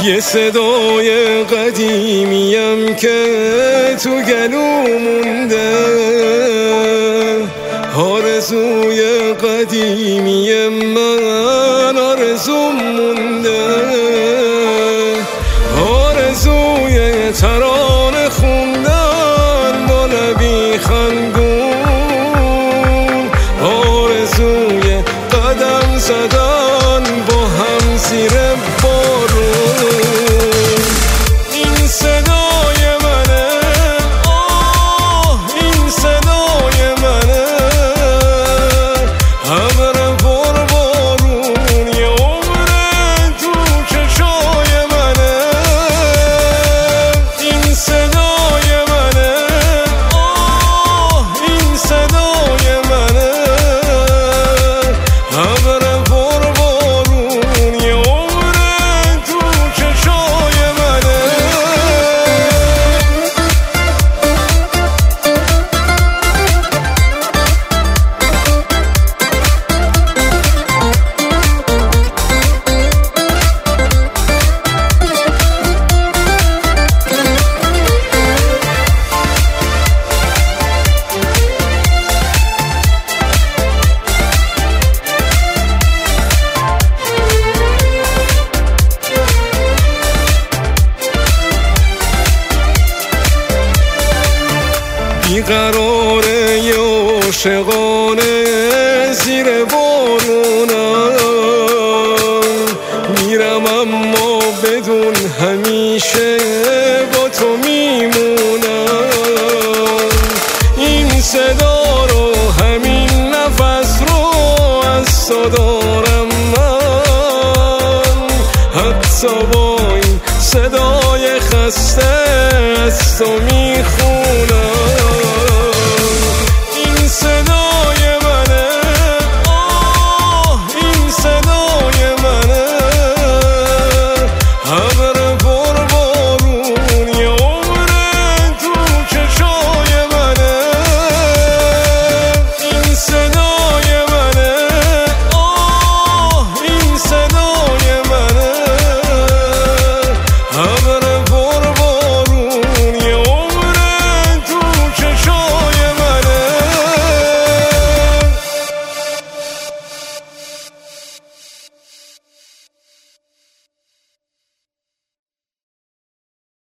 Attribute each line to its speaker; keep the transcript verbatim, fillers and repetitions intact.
Speaker 1: یه صدای قدیمیم که تو گلو مونده، آرزوی قدیمی من آرزوم مونده، آرزوی ترانه خوندن با لبی خندون، آرزوی قدم زدن با هم زیر بارون. این صدای منه، آه این صدای منه، ابر پر بارون یه عمر تو چشای منه. این صدای منه، آه این صدای منه، ابر پر بارون یه عمر تو چشای منه. بیقراره ی عاشقانه زیر بارونم، میرم اما بدون همیشه با تو میمونم. این صدا رو همین نفس رو از تو دارم من، حتی با این صدای خسته از تو میخونم. این صدا